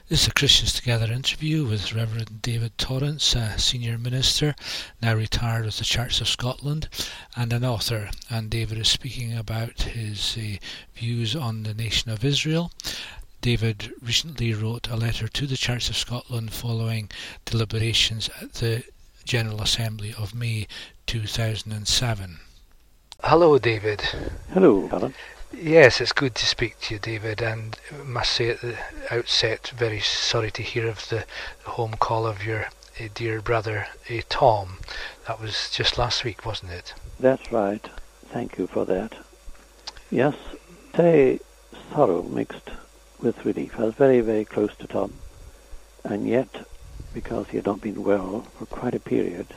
This is a Christians Together interview with Reverend David Torrance, a senior minister, now retired with the Church of Scotland, and an author. And David is speaking about his views on the nation of Israel. David recently wrote a letter to the Church of Scotland following deliberations at the General Assembly of May 2007. Hello, David. Hello, Alan. Yes, it's good to speak to you, David, and I must say at the outset, very sorry to hear of the home call of your dear brother, Tom. That was just last week, wasn't it? That's right. Thank you for that. Yes, say sorrow mixed with relief. I was very, very close to Tom, and yet, because he had not been well for quite a period,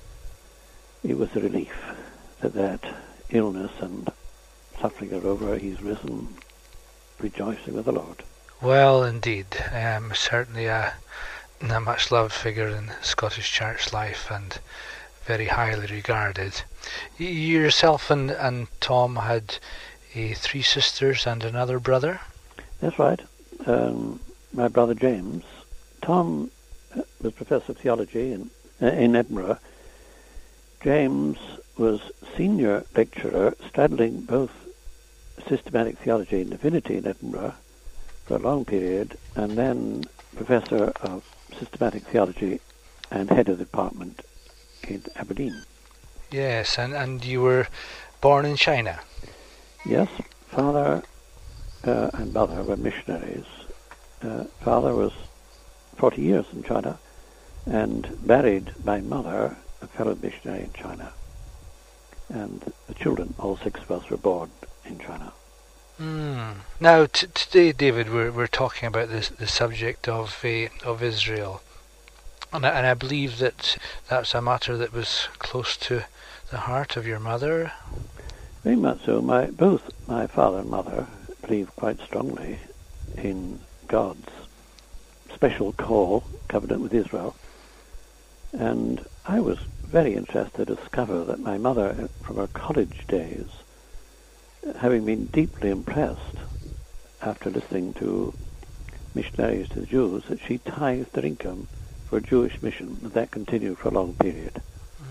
it was a relief that illness and suffering are over. He's risen, rejoicing with the Lord. Well, indeed. Certainly a much-loved figure in Scottish Church life and very highly regarded. You yourself and Tom had 3 sisters and another brother? That's right. My brother James. Tom was Professor of Theology in Edinburgh. James was Senior Lecturer straddling both Systematic Theology and Divinity in Edinburgh for a long period, and then Professor of Systematic Theology and Head of the Department in Aberdeen. Yes, and you were born in China? Yes, father and mother were missionaries. Father was 40 years in China and married my mother, a fellow missionary in China. And the children, all 6 of us, were born in China. Now, today, David, we're talking about the subject of Israel, and I believe that's a matter that was close to the heart of your mother. Very much so. Both my father and mother believed quite strongly in God's special call, covenant with Israel, and I was very interested to discover that my mother, from her college days, having been deeply impressed after listening to missionaries to the Jews, that she tithed their income for a Jewish mission, and that continued for a long period.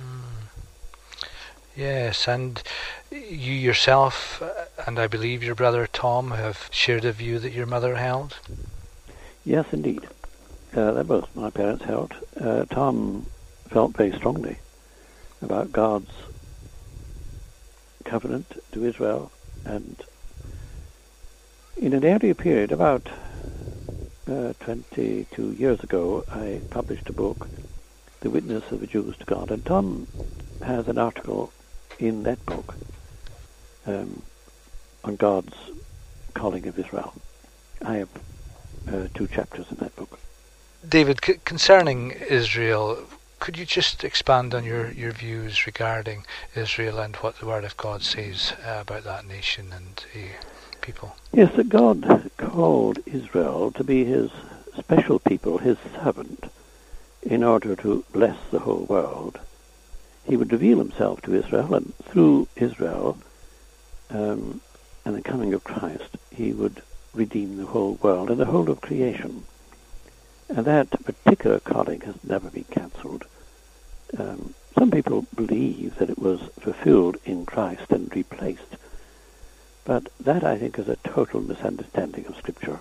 Yes, and you yourself, and I believe your brother Tom, have shared a view that your mother held? Yes, indeed. That both my parents held. Tom felt very strongly about God's covenant to Israel, and in an earlier period, about 22 years ago, I published a book, The Witness of the Jews to God, and Tom has an article in that book on God's calling of Israel. I have 2 chapters in that book. David, concerning Israel, could you just expand on your views regarding Israel and what the Word of God says about that nation and people? Yes, that God called Israel to be his special people, his servant, in order to bless the whole world. He would reveal himself to Israel, and through Israel and the coming of Christ, he would redeem the whole world and the whole of creation. And that particular calling has never been cancelled. Some people believe that it was fulfilled in Christ and replaced, but that, I think, is a total misunderstanding of Scripture.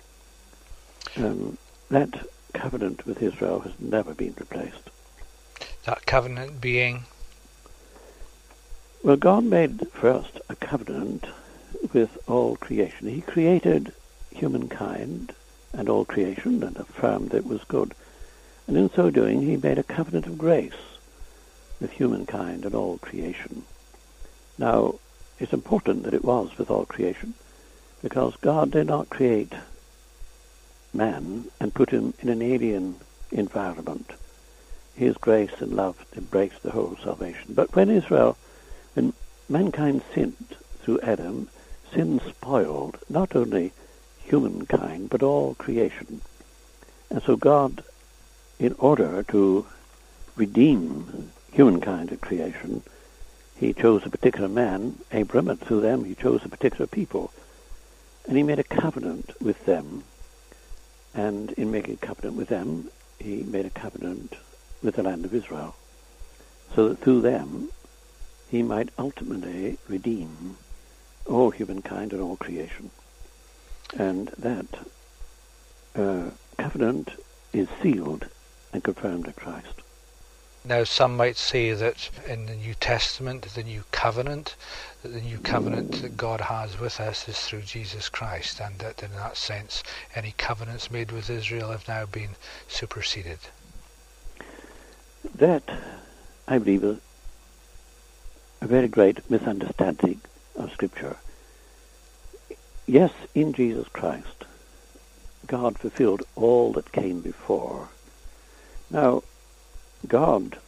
That covenant with Israel has never been replaced. That covenant being? Well, God made first a covenant with all creation. He created humankind and all creation, and affirmed that it was good. And in so doing, he made a covenant of grace with humankind and all creation. Now, it's important that it was with all creation, because God did not create man and put him in an alien environment. His grace and love embraced the whole salvation. But when mankind sinned through Adam, sin spoiled not only humankind, but all creation. And so God, in order to redeem humankind and creation, he chose a particular man, Abram, and through them he chose a particular people. And he made a covenant with them And in making a covenant with them, he made a covenant with the land of Israel, so that through them he might ultimately redeem all humankind and all creation. And that covenant is sealed and confirmed in Christ. Now, some might say that in the New Testament, the new covenant that God has with us is through Jesus Christ, and that in that sense, any covenants made with Israel have now been superseded. That, I believe, is a very great misunderstanding of Scripture. Yes, in Jesus Christ, God fulfilled all that came before. Now, God,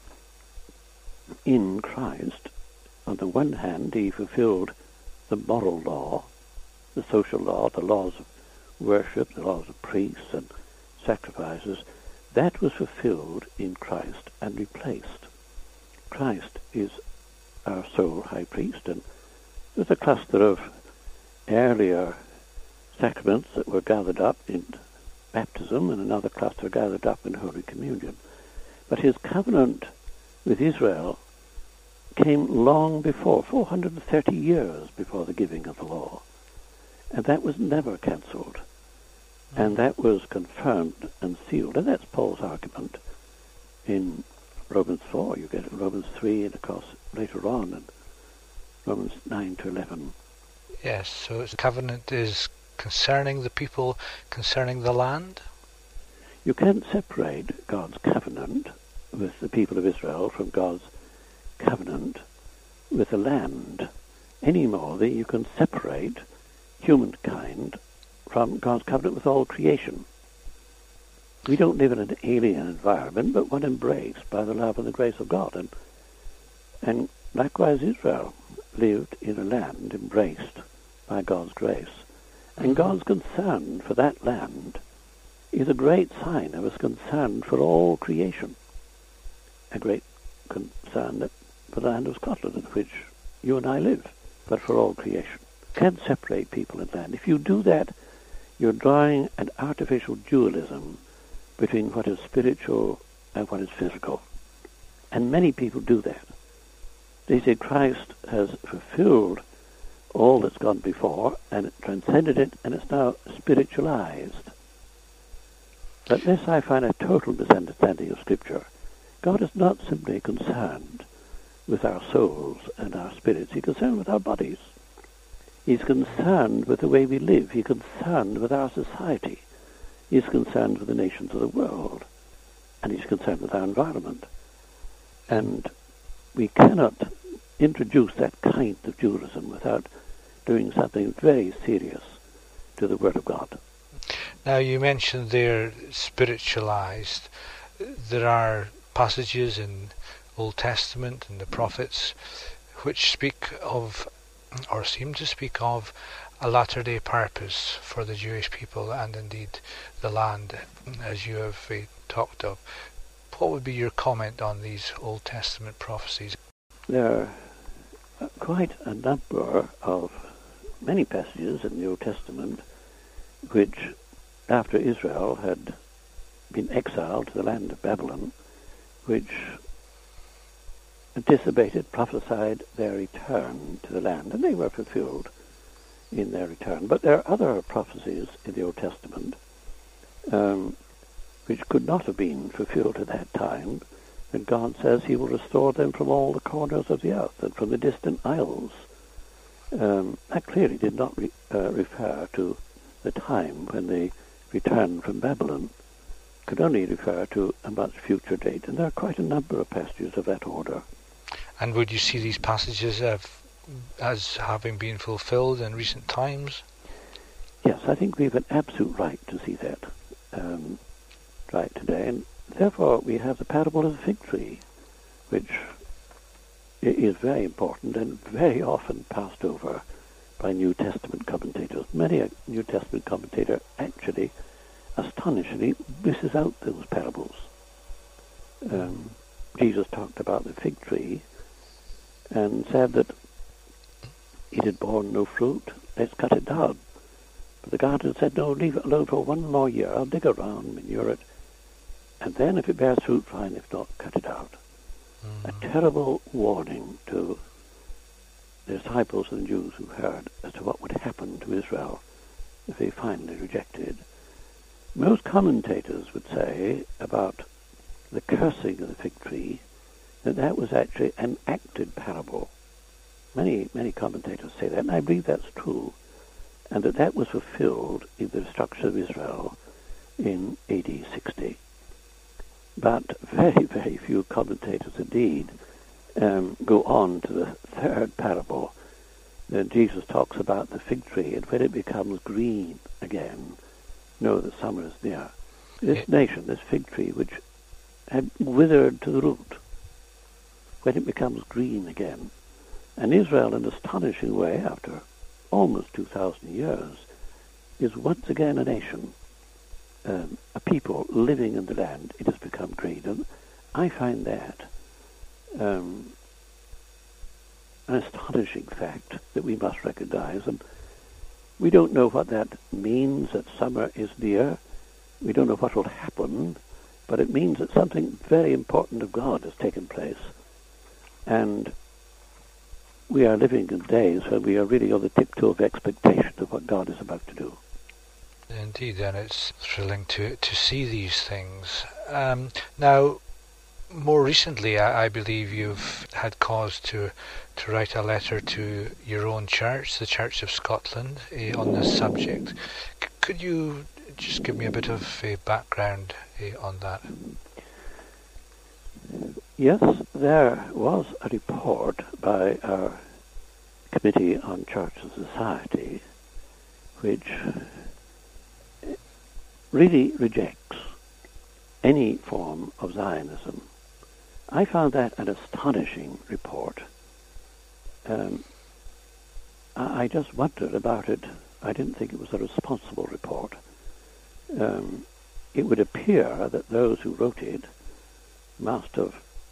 in Christ, on the one hand, he fulfilled the moral law, the social law, the laws of worship, the laws of priests and sacrifices. That was fulfilled in Christ and replaced. Christ is our sole high priest, and there's a cluster of earlier sacraments that were gathered up in baptism and another cluster gathered up in Holy Communion. But his covenant with Israel came long before, 430 years before the giving of the law. And that was never cancelled. And that was confirmed and sealed. And that's Paul's argument in Romans 4. You get it in Romans 3 and, of course, later on in Romans 9 to 11. Yes, so its covenant is concerning the people, concerning the land? You can't separate God's covenant with the people of Israel from God's covenant with the land any more than you can separate humankind from God's covenant with all creation. We don't live in an alien environment, but one embraced by the love and the grace of God. And likewise Israel lived in a land embraced by God's grace. And God's concern for that land is a great sign of his concern for all creation. A great concern for the land of Scotland, in which you and I live, but for all creation. You can't separate people and land. If you do that, you're drawing an artificial dualism between what is spiritual and what is physical. And many people do that. They say Christ has fulfilled all that's gone before and it transcended it, and it's now spiritualized. But this I find a total misunderstanding of Scripture. God is not simply concerned with our souls and our spirits. He's concerned with our bodies. He's concerned with the way we live. He's concerned with our society. He's concerned with the nations of the world. And he's concerned with our environment. And we cannot introduce that kind of dualism without doing something very serious to the Word of God. Now, you mentioned they're spiritualized. There are passages in Old Testament and the prophets which speak of, or seem to speak of, a latter-day purpose for the Jewish people and indeed the land, as you have talked of. What would be your comment on these Old Testament prophecies? There are quite a number of many passages in the Old Testament which, after Israel had been exiled to the land of Babylon, which anticipated, prophesied their return to the land, and they were fulfilled in their return. But there are other prophecies in the Old Testament which could not have been fulfilled at that time, and God says he will restore them from all the corners of the earth and from the distant isles. That clearly did not refer to the time when they returned from Babylon. Could only refer to a much future date, and there are quite a number of passages of that order. And would you see these passages as having been fulfilled in recent times? Yes, I think we have an absolute right to see that right today, and therefore we have the parable of the fig tree, which is very important and very often passed over by New Testament commentators. Many a New Testament commentator actually, astonishingly, misses out those parables. Jesus talked about the fig tree and said that it had borne no fruit, let's cut it down. But the gardener said, no, leave it alone for one more year. I'll dig around, manure it, and then if it bears fruit, fine. If not, cut it out. A terrible warning to the disciples and the Jews who heard as to what would happen to Israel if they finally rejected. Most commentators would say about the cursing of the fig tree that that was actually an acted parable. Many commentators say that, and I believe that's true, and that was fulfilled in the destruction of Israel in AD 60. But very, very few commentators indeed go on to the third parable. That Jesus talks about the fig tree, and when it becomes green again, know that summer is near. This nation, this fig tree, which had withered to the root, when it becomes green again, and Israel, in an astonishing way, after almost 2,000 years, is once again a nation, a people living in the land. It has become green, and I find that an astonishing fact that we must recognize. And we don't know what that means, that summer is near. We don't know what will happen, but it means that something very important of God has taken place. And we are living in days when we are really on the tiptoe of expectation of what God is about to do. Indeed, and it's thrilling to see these things. Now, more recently, I believe you've had cause to write a letter to your own church, the Church of Scotland, on this subject. Could you just give me a bit of background on that? Yes, there was a report by our Committee on Church and Society which really rejects any form of Zionism. I found that an astonishing report. I just wondered about it. I didn't think it was a responsible report. It would appear that those who wrote it must have,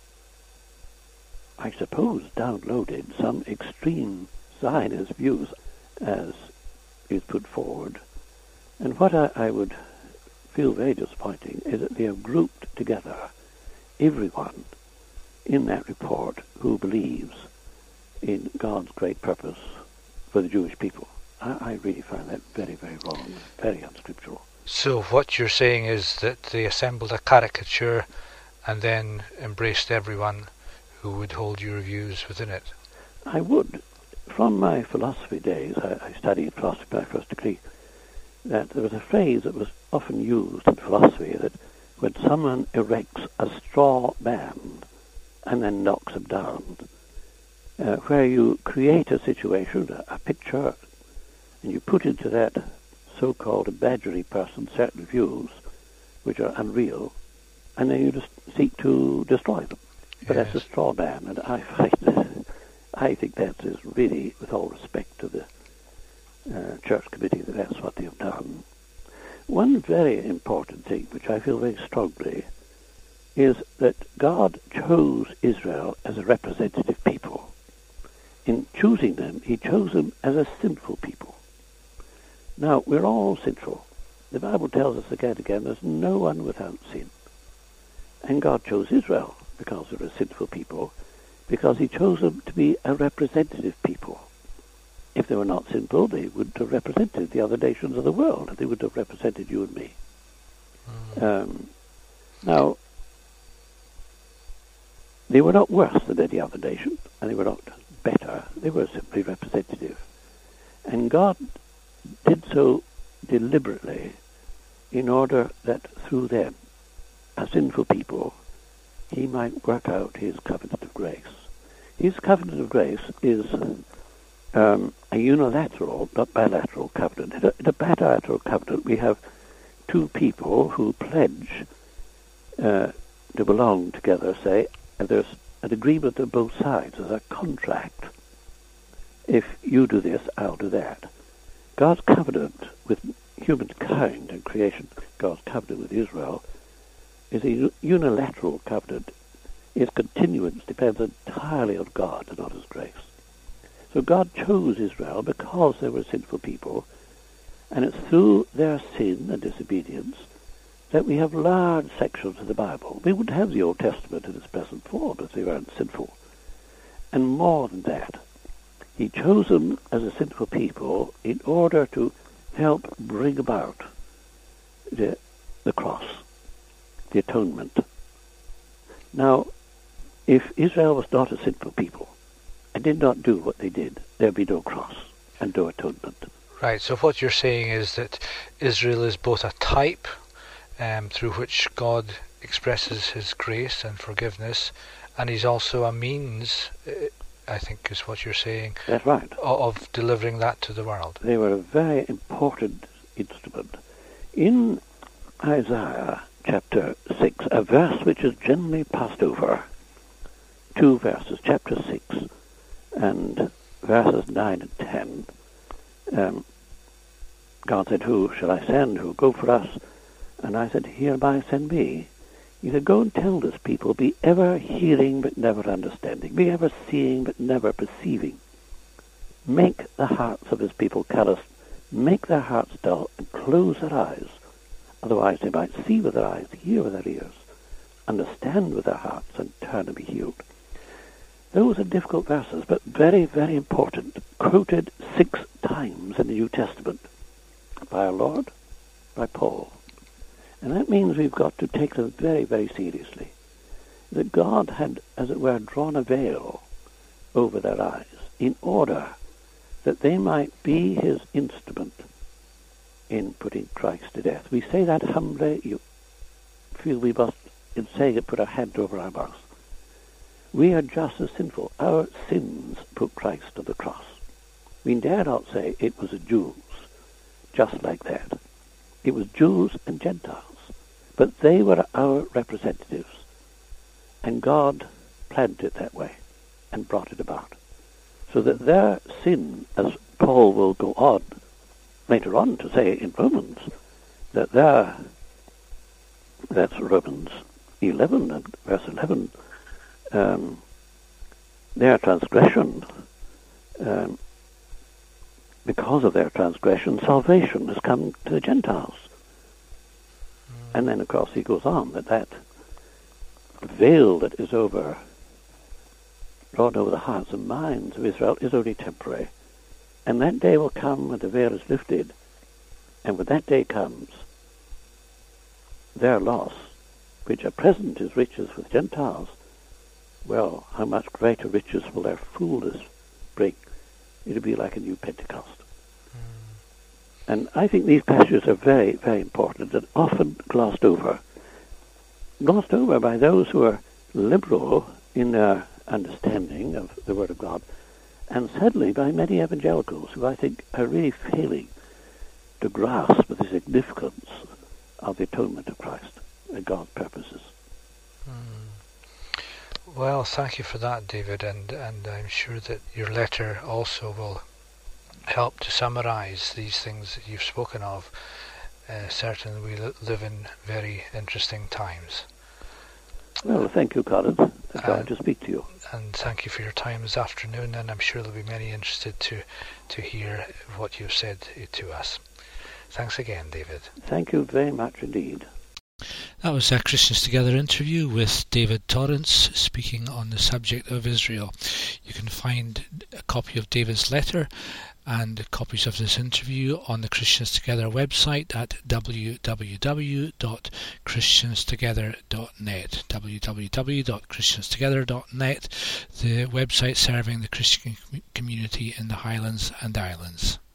I suppose, downloaded some extreme Zionist views as is put forward. And what I would feel very disappointing is that they have grouped together everyone in that report who believes in God's great purpose for the Jewish people. I really find that very, very wrong, very unscriptural. So what you're saying is that they assembled a caricature and then embraced everyone who would hold your views within it? I would. From my philosophy days, I studied philosophy in my first degree, that there was a phrase that was often used in philosophy, that when someone erects a straw man and then knocks him down, where you create a situation, a picture, and you put into that so-called imaginary person certain views which are unreal, and then you just seek to destroy them. But Yes. that's a straw man, and I think that is really, with all respect to the church committee, that's what they have done. One very important thing, which I feel very strongly, is that God chose Israel as a representative people. In choosing them, he chose them as a sinful people. Now, we're all sinful. The Bible tells us again and again, there's no one without sin. And God chose Israel because they're a sinful people, because he chose them to be a representative people. If they were not sinful, they would have represented the other nations of the world. They would have represented you and me. Now, they were not worse than any other nation, and they were not better. They were simply representative. And God did so deliberately in order that through them, as sinful people, he might work out his covenant of grace. His covenant of grace is a unilateral, not bilateral covenant. In a bilateral covenant, we have two people who pledge to belong together, say, and there's an agreement on both sides. There's a contract. If you do this, I'll do that. God's covenant with humankind and creation, God's covenant with Israel, is a unilateral covenant. Its continuance depends entirely on God and on his grace. So God chose Israel because they were sinful people, And it's through their sin and disobedience that we have large sections of the Bible. We wouldn't have the Old Testament in its present form if they weren't sinful. And more than that, he chose them as a sinful people in order to help bring about the cross, the atonement. Now, if Israel was not a sinful people and did not do what they did, there'd be no cross and no atonement. Right, so what you're saying is that Israel is both a type through which God expresses his grace and forgiveness, and he's also a means, I think is what you're saying. That's right. Of delivering that to the world. They were a very important instrument. In Isaiah chapter 6, a verse which is generally passed over, 2 verses, chapter 6 and verses 9 and 10, God said, "Who shall I send? Who will go for us?" And I said, "Hereby send me." He said, "Go and tell this people, be ever hearing but never understanding, be ever seeing but never perceiving. Make the hearts of his people callous, make their hearts dull, and close their eyes. Otherwise they might see with their eyes, hear with their ears, understand with their hearts, and turn and be healed." Those are difficult verses, but very, very important, quoted 6 times in the New Testament by our Lord, by Paul. And that means we've got to take them very, very seriously. That God had, as it were, drawn a veil over their eyes in order that they might be his instrument in putting Christ to death. We say that humbly. You feel we must, in saying it, put our hand over our mouth. We are just as sinful. Our sins put Christ to the cross. We dare not say it was the Jews, just like that. It was Jews and Gentiles. But they were our representatives. And God planned it that way and brought it about. So that their sin, as Paul will go on later on to say in Romans, that that's Romans 11 and verse 11, their transgression, because of their transgression, salvation has come to the Gentiles. And then, of course, he goes on that veil that is drawn over the hearts and minds of Israel is only temporary. And that day will come when the veil is lifted. And when that day comes, their loss, which at present is riches with Gentiles, well, how much greater riches will their fullness bring? It'll be like a new Pentecost. And I think these passages are very, very important and often glossed over by those who are liberal in their understanding of the Word of God, and sadly by many evangelicals who I think are really failing to grasp the significance of the atonement of Christ and God's purposes. Well, thank you for that, David, and I'm sure that your letter also will help to summarize these things that you've spoken of. Certainly we live in very interesting times. Well, thank you, Colin. I'm glad to speak to you. And thank you for your time this afternoon, and I'm sure there'll be many interested to hear what you've said to us. Thanks again, David. Thank you very much indeed. That was a Christians Together interview with David Torrance speaking on the subject of Israel. You can find a copy of David's letter and copies of this interview on the Christians Together website at www.christianstogether.net. www.christianstogether.net, the website serving the Christian community in the Highlands and Islands.